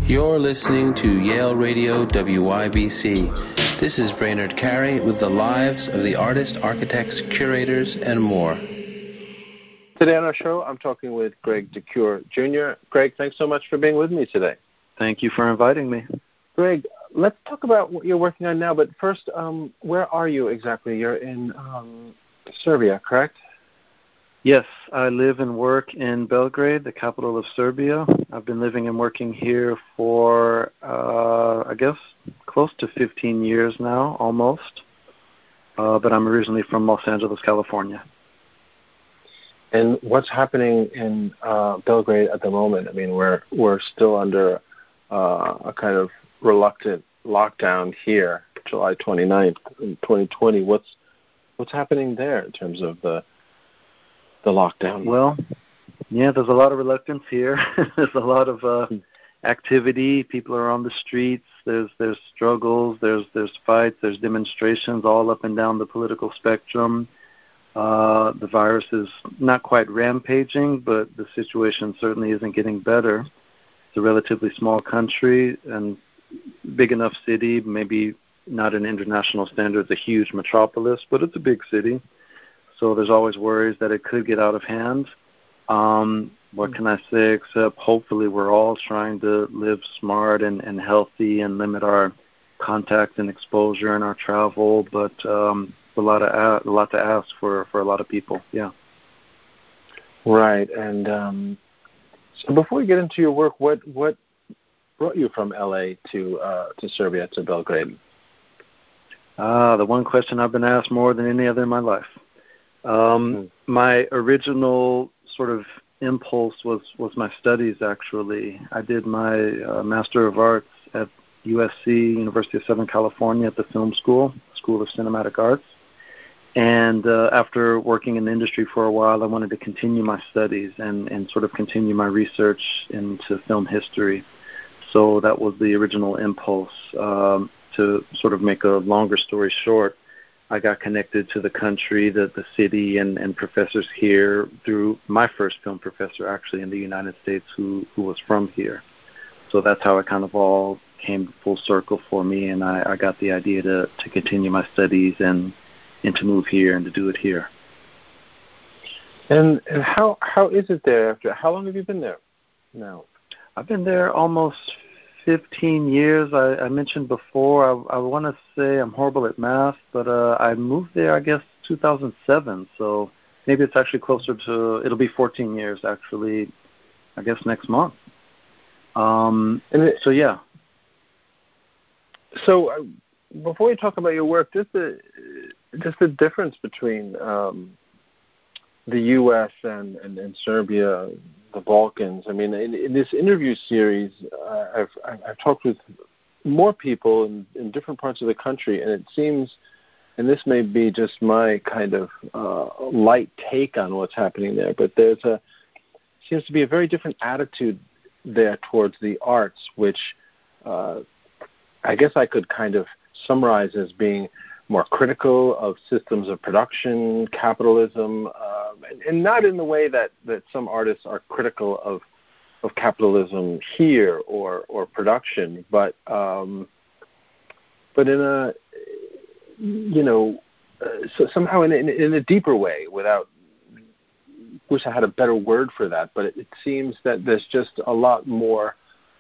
You're listening to Yale Radio WYBC. This is Brainerd Carey with the lives of the artists, architects, curators, and more. Today on our show, I'm talking with Greg DeCure Jr. Greg, thanks so much for being with me today. Thank you for inviting me. Greg, let's talk about what you're working on now, but first, where are you exactly? You're in Serbia, correct? Yes, I live and work in Belgrade, the capital of Serbia. I've been living and working here for, I guess, close to 15 years now, almost. But I'm originally from Los Angeles, California. And what's happening in Belgrade at the moment? I mean, we're still under a kind of reluctant lockdown here, July 29th in 2020. What's happening there in terms of the lockdown? Well, yeah, there's a lot of reluctance here. There's a lot of activity. People are on the streets. There's struggles. There's fights. There's demonstrations all up and down the political spectrum. The virus is not quite rampaging, but the situation certainly isn't getting better. It's a relatively small country and big enough city, maybe not in international standards a huge metropolis, but it's a big city. So there's always worries that it could get out of hand. What can I say except hopefully we're all trying to live smart and healthy and limit our contact and exposure and our travel, but a lot to ask for a lot of people, yeah. Right, and so before we get into your work, what brought you from L.A. to Serbia, to Belgrade? The one question I've been asked more than any other in my life. My original sort of impulse was my studies, actually. I did my Master of Arts at USC, University of Southern California, at the Film School of Cinematic Arts. And after working in the industry for a while, I wanted to continue my studies and sort of continue my research into film history. So that was the original impulse. To sort of make a longer story short, I got connected to the country, the city, and professors here through my first film professor, actually, in the United States, who was from here. So that's how it kind of all came full circle for me, and I got the idea to continue my studies and to move here and to do it here. And how is it there? How long have you been there now? I've been there almost 15 years. I mentioned before, I want to say I'm horrible at math, but I moved there, I guess, 2007. So maybe it's actually closer to, it'll be 14 years, actually, I guess, next month. So, yeah. So before we talk about your work, just the difference between the U.S. and Serbia, the Balkans. I mean, in this interview series, I've talked with more people in different parts of the country, and it seems, and this may be just my kind of light take on what's happening there, but seems to be a very different attitude there towards the arts, which I guess I could kind of summarize as being more critical of systems of production, capitalism, and not in the way that some artists are critical of capitalism here or production, but in a so somehow in a deeper way. Without, wish I had a better word for that, but it seems that there's just a lot more.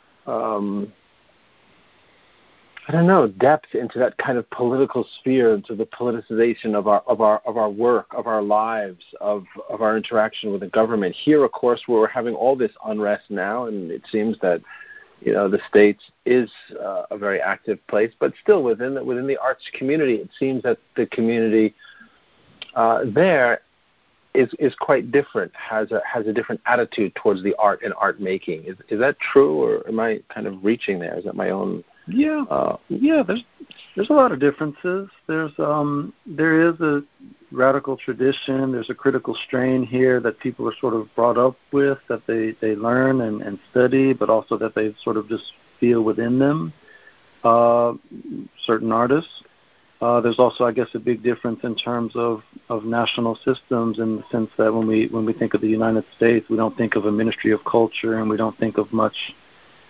I don't know, depth into that kind of political sphere, into the politicization of our work, of our lives, of our interaction with the government. Here, of course, we're having all this unrest now, and it seems that the States is a very active place, but still within the arts community, it seems that the community there is quite different, has a different attitude towards the art and art making. Is that true, or am I kind of reaching there? Is that my own? Yeah. There's a lot of differences. There is a radical tradition. There's a critical strain here that people are sort of brought up with, that they learn and study, but also that they sort of just feel within them. Certain artists. There's also, I guess, a big difference in terms of national systems, in the sense that when we think of the United States, we don't think of a Ministry of Culture, and we don't think of much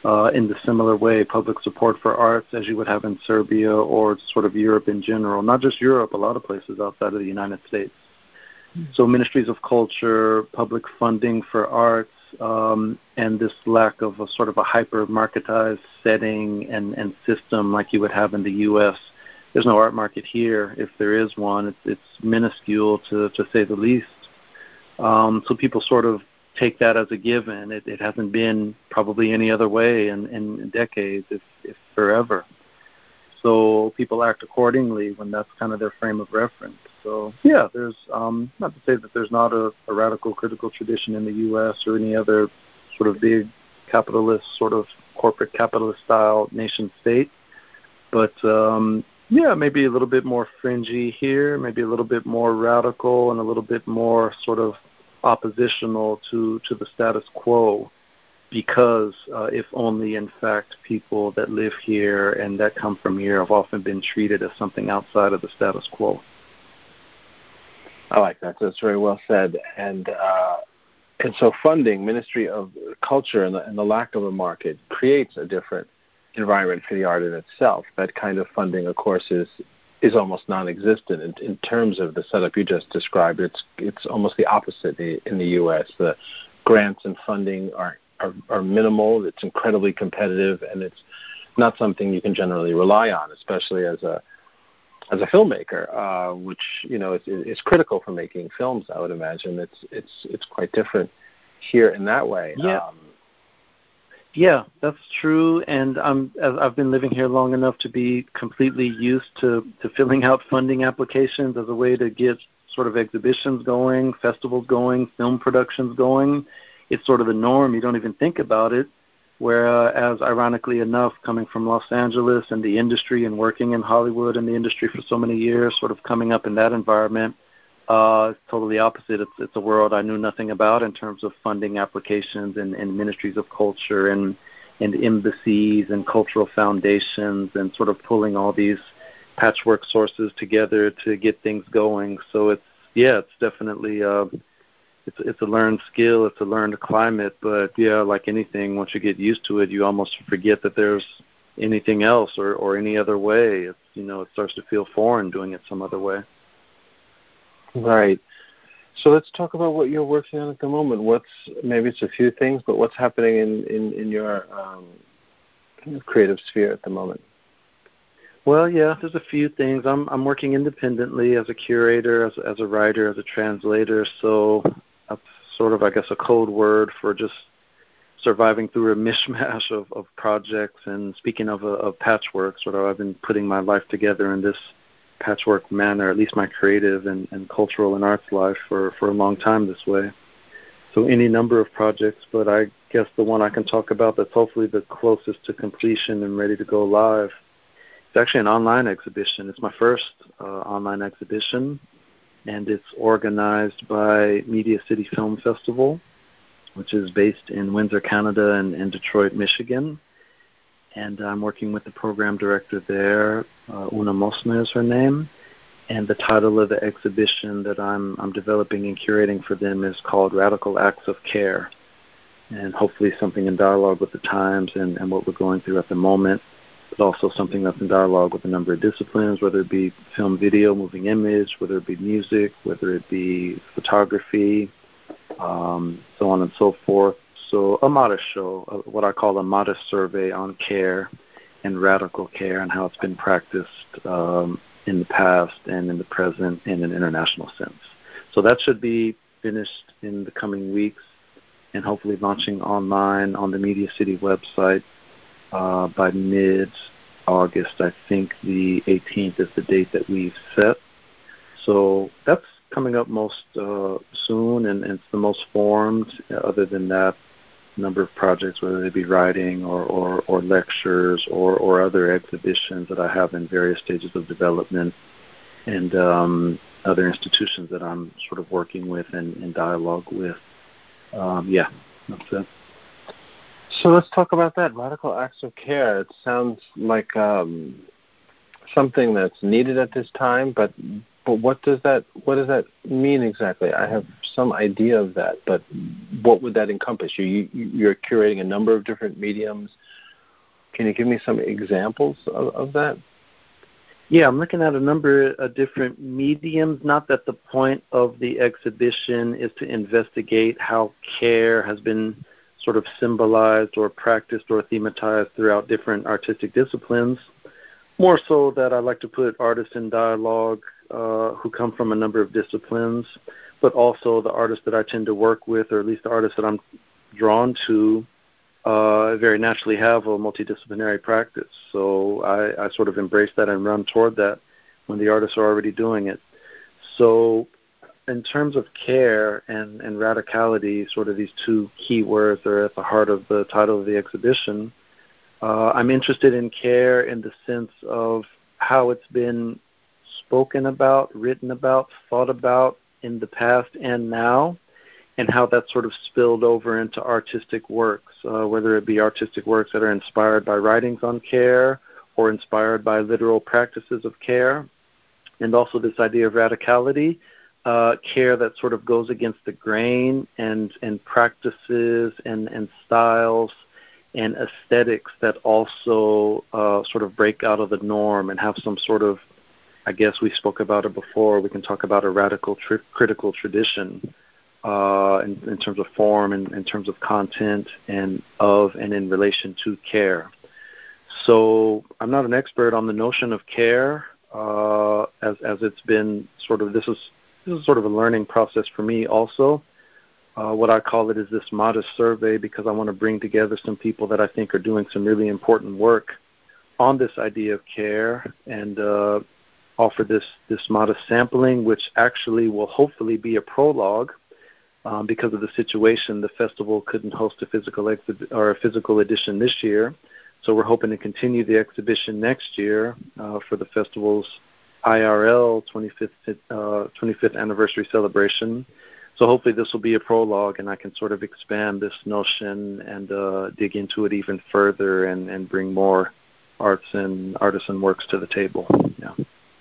in the similar way, public support for arts as you would have in Serbia or sort of Europe in general. Not just Europe, a lot of places outside of the United States. So ministries of culture, public funding for arts, and this lack of a sort of a hyper-marketized setting and system like you would have in the U.S. There's no art market here. If there is one, it's minuscule to say the least. So people sort of take that as a given. It hasn't been probably any other way in decades, if forever. So people act accordingly when that's kind of their frame of reference. So, yeah, there's not to say that there's not a radical critical tradition in the U.S. or any other sort of big capitalist, sort of corporate capitalist-style nation-state. But, yeah, maybe a little bit more fringy here, maybe a little bit more radical and a little bit more sort of oppositional to the status quo, because if only, in fact, people that live here and that come from here have often been treated as something outside of the status quo. I like that. That's very well said. And so funding, Ministry of Culture, and the lack of a market creates a different environment for the art in itself. That kind of funding, of course, is almost non-existent in terms of the setup you just described. It's almost the opposite in the U.S. The grants and funding are minimal. It's incredibly competitive, and it's not something you can generally rely on, especially as a filmmaker, which is critical for making films. I would imagine it's quite different here in that way. Yeah. Yeah, that's true, and I've been living here long enough to be completely used to filling out funding applications as a way to get sort of exhibitions going, festivals going, film productions going. It's sort of the norm. You don't even think about it. Whereas, ironically enough, coming from Los Angeles and the industry and working in Hollywood and the industry for so many years, sort of coming up in that environment, it's totally opposite. It's a world I knew nothing about in terms of funding applications and ministries of culture and embassies and cultural foundations and sort of pulling all these patchwork sources together to get things going. So it's definitely it's a learned skill, it's a learned climate, but yeah, like anything, once you get used to it, you almost forget that there's anything else or any other way. It's, it starts to feel foreign doing it some other way. Right. So let's talk about what you're working on at the moment. Maybe it's a few things, but what's happening in your creative sphere at the moment? Well, yeah, there's a few things. I'm working independently as a curator, as a writer, as a translator. So that's sort of, I guess, a code word for just surviving through a mishmash of projects. And speaking of a patchwork, sort of, I've been putting my life together in this patchwork manner, at least my creative and cultural and arts life for a long time this way. So any number of projects, but I guess the one I can talk about that's hopefully the closest to completion and ready to go live, it's actually an online exhibition. It's my first online exhibition, and it's organized by Media City Film Festival, which is based in Windsor, Canada, and Detroit, Michigan. And I'm working with the program director there. Una Mosna is her name. And the title of the exhibition that I'm developing and curating for them is called Radical Acts of Care. And hopefully something in dialogue with the times and what we're going through at the moment, but also something that's in dialogue with a number of disciplines, whether it be film, video, moving image, whether it be music, whether it be photography, so on and so forth. So a modest show, what I call a modest survey on care and radical care and how it's been practiced in the past and in the present in an international sense. So that should be finished in the coming weeks and hopefully launching online on the Media City website by mid-August. I think the 18th is the date that we've set. So that's coming up most soon, and it's the most formed. Other than that, number of projects, whether they be writing or lectures or other exhibitions that I have in various stages of development, and other institutions that I'm sort of working with and in dialogue with. Yeah, that's it. So let's talk about that, Radical Acts of Care. It sounds like something that's needed at this time, but But what does that mean exactly? I have some idea of that, but what would that encompass? You're curating a number of different mediums. Can you give me some examples of that? Yeah, I'm looking at a number of different mediums. Not that the point of the exhibition is to investigate how care has been sort of symbolized or practiced or thematized throughout different artistic disciplines. More so that I like to put artists in dialogue who come from a number of disciplines, but also the artists that I tend to work with, or at least the artists that I'm drawn to, very naturally have a multidisciplinary practice. So I sort of embrace that and run toward that when the artists are already doing it. So in terms of care and radicality, sort of these two key words are at the heart of the title of the exhibition. I'm interested in care in the sense of how it's been spoken about, written about, thought about in the past and now, and how that sort of spilled over into artistic works, whether it be artistic works that are inspired by writings on care or inspired by literal practices of care, and also this idea of radicality, care that sort of goes against the grain and practices and styles and aesthetics that also sort of break out of the norm and have some sort of, I guess we spoke about it before, we can talk about a radical critical tradition in terms of form and in terms of content and in relation to care. So I'm not an expert on the notion of care as it's been sort of, this is sort of a learning process for me also. What I call it is this modest survey, because I want to bring together some people that I think are doing some really important work on this idea of care and offer this modest sampling, which actually will hopefully be a prologue. Because of the situation, the festival couldn't host a physical edition this year, so we're hoping to continue the exhibition next year for the festival's IRL 25th anniversary celebration. So hopefully this will be a prologue, and I can sort of expand this notion and dig into it even further and bring more arts and artisan works to the table. Yeah.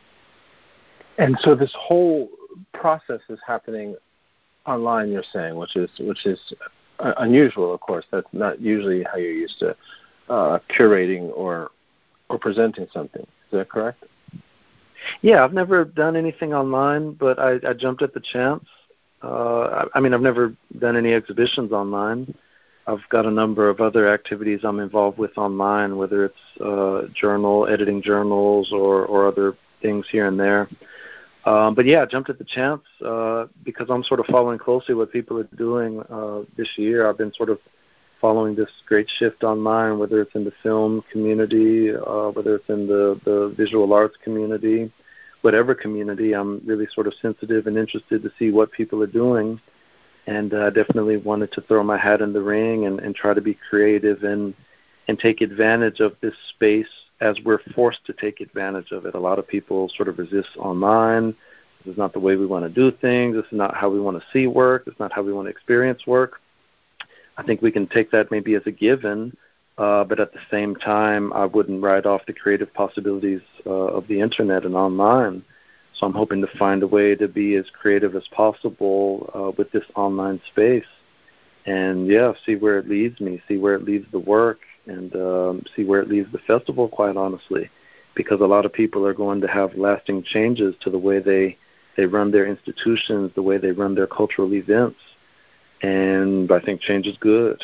And so this whole process is happening online, you're saying, which is unusual, of course. That's not usually how you're used to curating or presenting something. Is that correct? Yeah, I've never done anything online, but I jumped at the chance. I mean, I've never done any exhibitions online. I've got a number of other activities I'm involved with online, whether it's editing journals or other things here and there. But yeah, I jumped at the chance because I'm sort of following closely what people are doing this year. I've been sort of following this great shift online, whether it's in the film community, whether it's in the visual arts community, whatever community. I'm really sort of sensitive and interested to see what people are doing. And I definitely wanted to throw my hat in the ring and try to be creative and take advantage of this space as we're forced to take advantage of it. A lot of people sort of resist online. This is not the way we want to do things. This is not how we want to see work. It's not how we want to experience work. I think we can take that maybe as a given, but at the same time, I wouldn't write off the creative possibilities of the internet and online. So I'm hoping to find a way to be as creative as possible with this online space and, yeah, see where it leads me, see where it leads the work, and see where it leads the festival, quite honestly, because a lot of people are going to have lasting changes to the way they run their institutions, the way they run their cultural events. And I think change is good.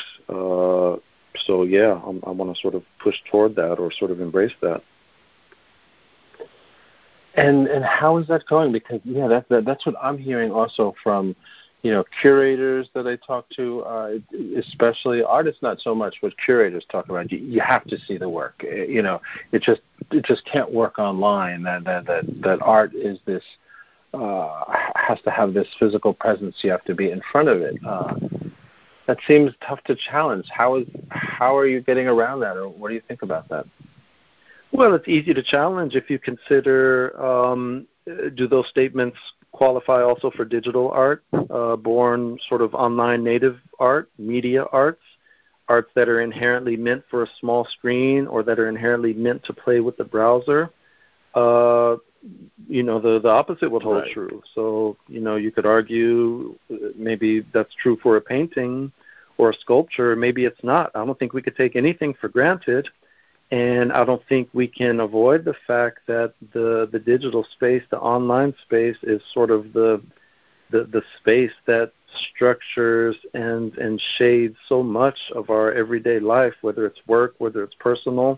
So, yeah, I want to sort of push toward that or sort of embrace that. And how is that going? Because, yeah, that's what I'm hearing also from, curators that I talk to, especially artists, not so much, but curators talk about you have to see the work. It just can't work online. That art is this has to have this physical presence. You have to be in front of it. That seems tough to challenge. How are you getting around that, or what do you think about that? Well, it's easy to challenge if you consider, do those statements qualify also for digital art, born sort of online native art, media arts that are inherently meant for a small screen or that are inherently meant to play with the browser? the opposite would hold Right. true. So, you could argue maybe that's true for a painting or a sculpture. Maybe it's not. I don't think we could take anything for granted. And I don't think we can avoid the fact that the digital space, the online space, is sort of the space that structures and shades so much of our everyday life, whether it's work, whether it's personal.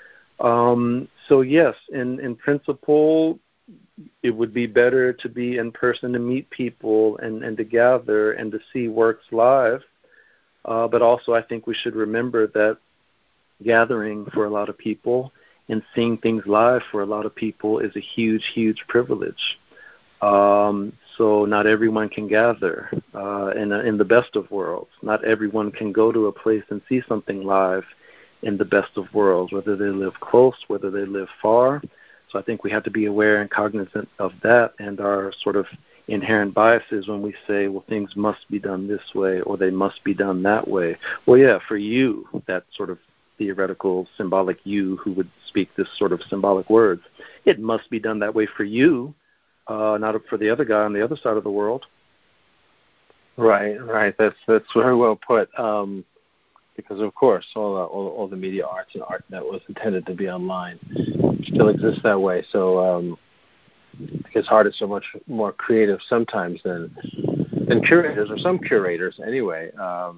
So yes, in principle, it would be better to be in person, to meet people and to gather and to see works live. But also I think we should remember that gathering for a lot of people and seeing things live for a lot of people is a huge, huge privilege. So not everyone can gather in the best of worlds. Not everyone can go to a place and see something live in the best of worlds, whether they live close, whether they live far. So I think we have to be aware and cognizant of that and our sort of inherent biases when we say, well, things must be done this way or they must be done that way. Well, yeah, for you, that sort of theoretical, symbolic you who would speak this sort of symbolic words, it must be done that way for you, not for the other guy on the other side of the world. Right. That's very well put. Because of course, all the media arts and art that was intended to be online still exists that way. So because art is so much more creative sometimes than curators, or some curators anyway.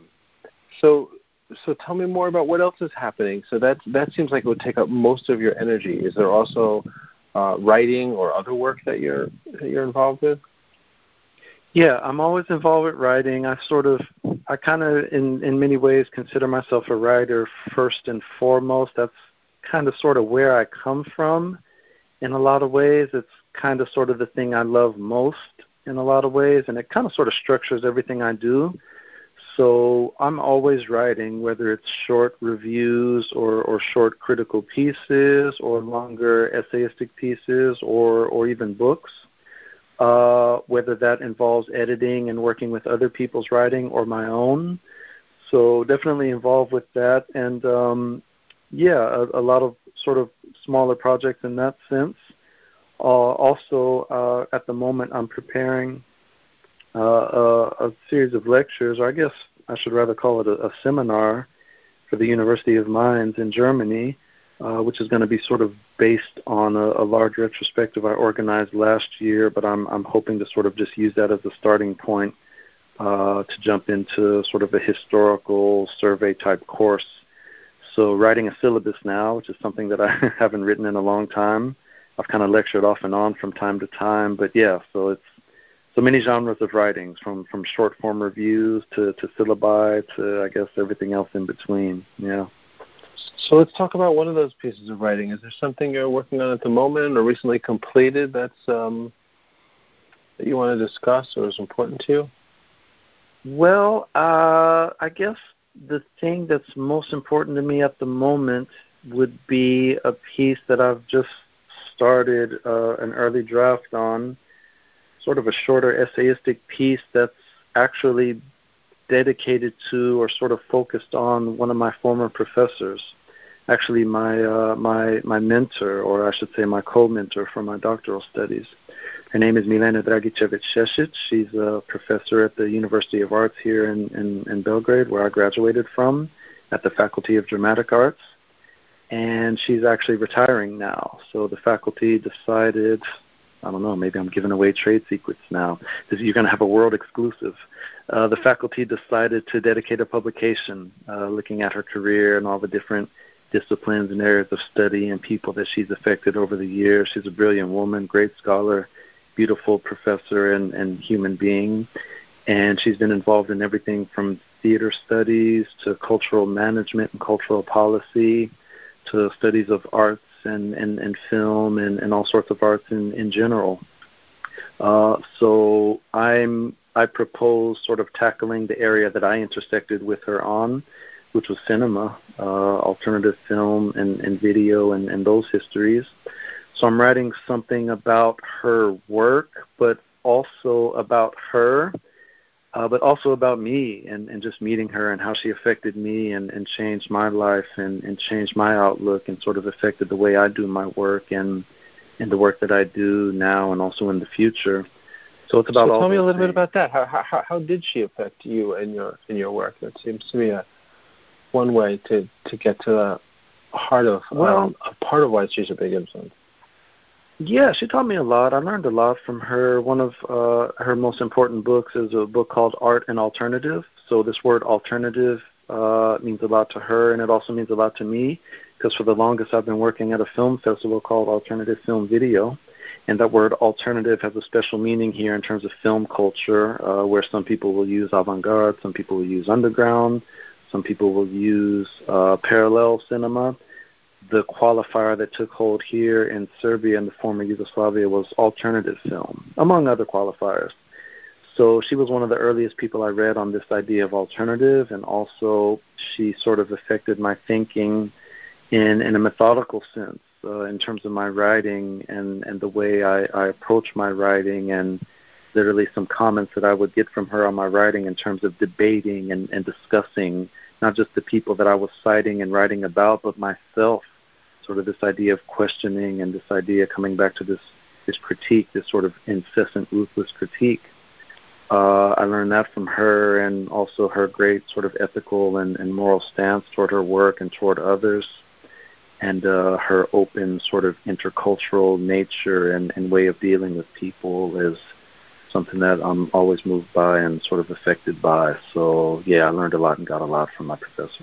So tell me more about what else is happening. So that seems like it would take up most of your energy. Is there also writing or other work that you're involved with? Yeah, I'm always involved with writing. I kind of, in many ways, consider myself a writer first and foremost. That's kind of sort of where I come from in a lot of ways. It's kind of sort of the thing I love most in a lot of ways, and it kind of sort of structures everything I do. So I'm always writing, whether it's short reviews or short critical pieces or longer essayistic pieces or even books. Whether that involves editing and working with other people's writing or my own. So definitely involved with that. And, a lot of sort of smaller projects in that sense. Also, at the moment, I'm preparing a series of lectures, or I guess I should rather call it a seminar for the University of Mainz in Germany, which is going to be sort of based on a large retrospective I organized last year, but I'm hoping to sort of just use that as a starting point to jump into sort of a historical survey type course. So writing a syllabus now, which is something that I haven't written in a long time. I've kind of lectured off and on from time to time, but yeah, so it's so many genres of writings, from short form reviews to syllabi to, I guess, everything else in between. Yeah. So let's talk about one of those pieces of writing. Is there something you're working on at the moment or recently completed that you want to discuss or is important to you? Well, I guess the thing that's most important to me at the moment would be a piece that I've just started an early draft on, sort of a shorter essayistic piece that's actually dedicated to or sort of focused on one of my former professors, actually my mentor, or I should say my co-mentor for my doctoral studies. Her name is Milena Dragicevic-Šešić. She's a professor at the University of Arts here in Belgrade, where I graduated from, at the Faculty of Dramatic Arts. And she's actually retiring now. So the faculty decided, I don't know, maybe I'm giving away trade secrets now. You're going to have a world exclusive. The faculty decided to dedicate a publication looking at her career and all the different disciplines and areas of study and people that she's affected over the years. She's a brilliant woman, great scholar, beautiful professor and human being. And she's been involved in everything from theater studies to cultural management and cultural policy to studies of arts and film and all sorts of arts in general. So I propose sort of tackling the area that I intersected with her on, which was cinema, alternative film and video and those histories. So I'm writing something about her work, but also about her, but also about me and just meeting her and how she affected me and changed my life and changed my outlook and sort of affected the way I do my work and in the work that I do now and also in the future. So it's about all. Tell me a little things. bit about that. How did she affect you in your work? That seems to be one way to get to the heart of a part of why she's a big influence. Yeah, she taught me a lot. I learned a lot from her. One of her most important books is a book called Art and Alternative. So this word alternative means a lot to her, and it also means a lot to me, because for the longest I've been working at a film festival called Alternative Film Video, and that word alternative has a special meaning here in terms of film culture, where some people will use avant-garde, some people will use underground, some people will use parallel cinema. The qualifier that took hold here in Serbia and the former Yugoslavia was alternative film, among other qualifiers. So she was one of the earliest people I read on this idea of alternative, and also she sort of affected my thinking in a methodical sense in terms of my writing and the way I approach my writing, and literally some comments that I would get from her on my writing in terms of debating and discussing not just the people that I was citing and writing about, but myself. Sort of this idea of questioning and this idea coming back to this critique, this sort of incessant, ruthless critique. I learned that from her, and also her great sort of ethical and moral stance toward her work and toward others, and her open sort of intercultural nature and way of dealing with people is something that I'm always moved by and sort of affected by. So, yeah, I learned a lot and got a lot from my professor.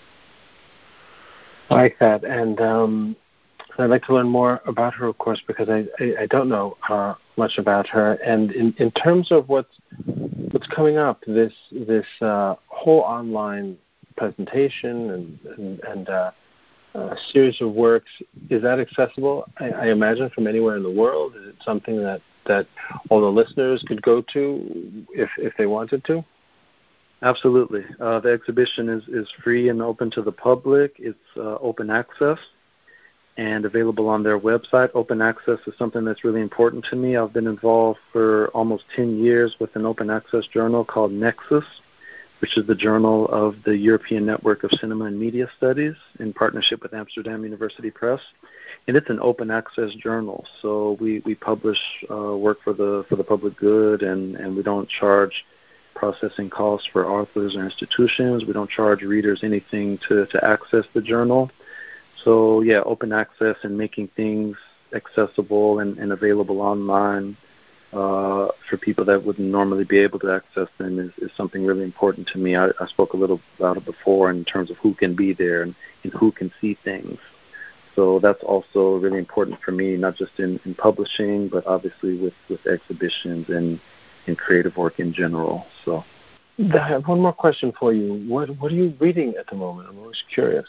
I like that, and I'd like to learn more about her, of course, because I don't know much about her. And in terms of what's coming up, this whole online presentation and a series of works, is that accessible? I imagine from anywhere in the world. Is it something that all the listeners could go to if they wanted to? Absolutely. The exhibition is free and open to the public. It's open access and available on their website. Open access is something that's really important to me. I've been involved for almost 10 years with an open access journal called Nexus, which is the journal of the European Network of Cinema and Media Studies in partnership with Amsterdam University Press. And it's an open access journal. So we publish work for the public good, and we don't charge processing costs for authors or institutions. We don't charge readers anything to access the journal. So, yeah, open access and making things accessible and available online for people that wouldn't normally be able to access them is something really important to me. I spoke a little about it before in terms of who can be there and who can see things. So that's also really important for me, not just in publishing, but obviously with exhibitions and in creative work in general. So, I have one more question for you. What are you reading at the moment? I'm always curious.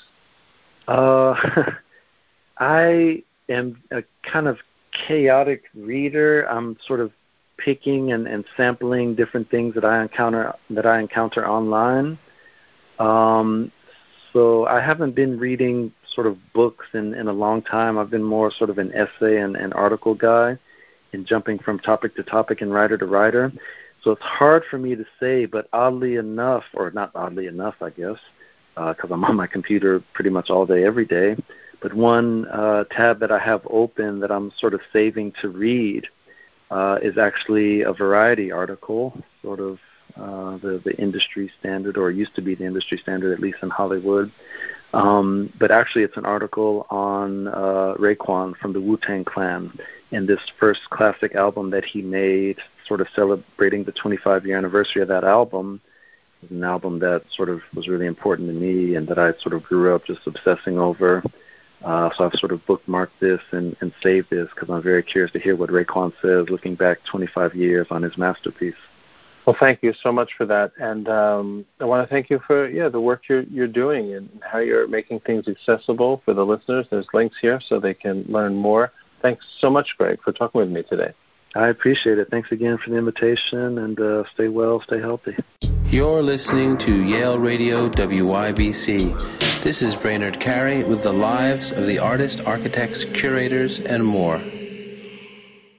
I am a kind of chaotic reader. I'm sort of picking and sampling different things that I encounter online. So I haven't been reading sort of books in a long time. I've been more sort of an essay and article guy, and jumping from topic to topic and writer to writer. So it's hard for me to say, but oddly enough, or not oddly enough, I guess, because I'm on my computer pretty much all day, every day, but one tab that I have open that I'm sort of saving to read is actually a Variety article, sort of the industry standard, or used to be the industry standard, at least in Hollywood. But actually it's an article on Raekwon from the Wu-Tang Clan, and this first classic album that he made, sort of celebrating the 25-year anniversary of that album. It was an album that sort of was really important to me and that I sort of grew up just obsessing over. So I've sort of bookmarked this and saved this because I'm very curious to hear what Raekwon says looking back 25 years on his masterpiece. Well, thank you so much for that. And I want to thank you for, the work you're doing and how you're making things accessible for the listeners. There's links here so they can learn more. Thanks so much, Greg, for talking with me today. I appreciate it. Thanks again for the invitation, and stay well, stay healthy. You're listening to Yale Radio WYBC. This is Brainerd Carey with the lives of the artists, architects, curators, and more.